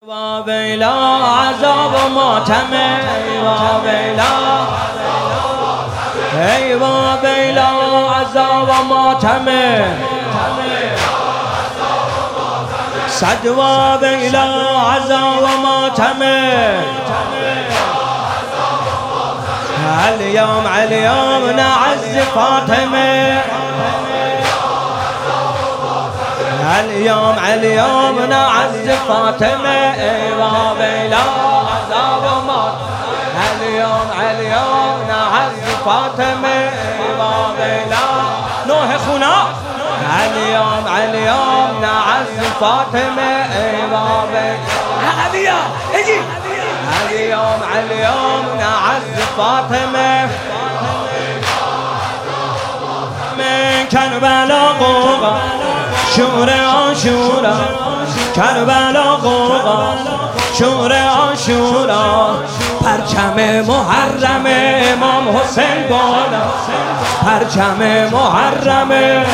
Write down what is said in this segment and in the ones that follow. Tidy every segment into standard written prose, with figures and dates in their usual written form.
ویلا عذاب و ماتم ای ویلا عذاب و ماتم صد ویلا عذاب و ماتم اليوم نعز فاطمه اليوم نعز فاطمه ويلا عذاب ومات اليوم نعز فاطمه ويلا نوح خونا اليوم نعز فاطمه ويلا اجي اليوم نعز فاطمه من کربلا قوقا شور عاشورا کربلا قوقا شور عاشورا پرچم محرم امام حسین بالا پرچم محرم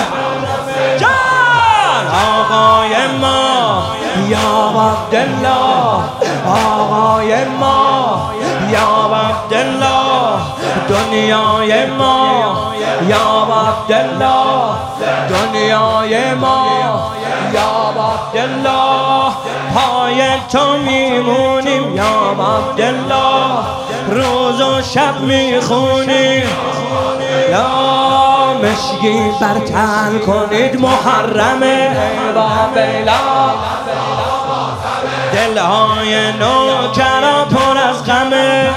جان آقای ما یا عبدالله آقای ما یا عبدالله دنیای ما یا عبدالله دنیای ما یا عبدالله پای تو میمونیم یا عبدالله روز و شب میخونیم یا مشکی برتن کنید محرمه بابلا دلهای نوکرا پر از غمه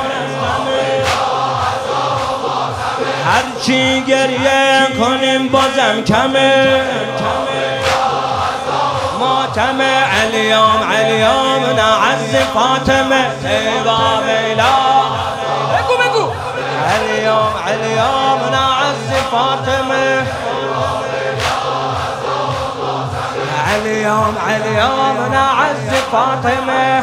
هرچی گریه کنیم بازم کمه ماتم اليوم نعز فاطمه ویلا بگو اليوم نعز فاطمه اليوم نعز فاطمه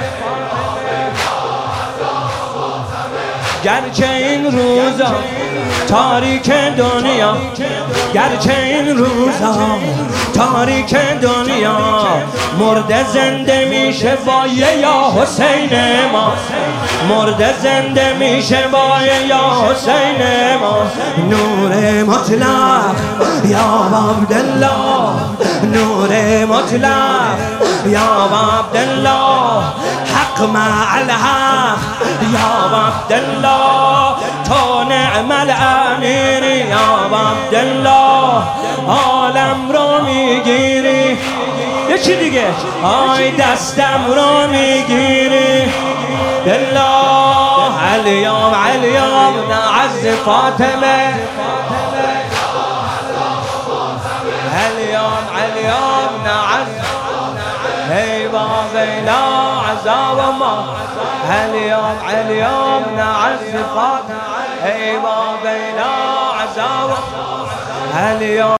گرچه این روزا تاریک دنیا گرچه این روزا تاریک دنیا مرده زنده میشه با یا حسین ما مرده زنده میشه با یا حسین ما نور مطلق یا عبدالله نور مطلق یا عبدالله حق مع الحق یا عبدالله تو نعم الامیر یا عبدالله عالم رو میگیری یه چی دیگه آی دستم رو میگیری بالله اليوم نعز فاطمه اليوم نعز ای ویلا عذاب ما اليوم نعز فاطمه ای ویلا عذاب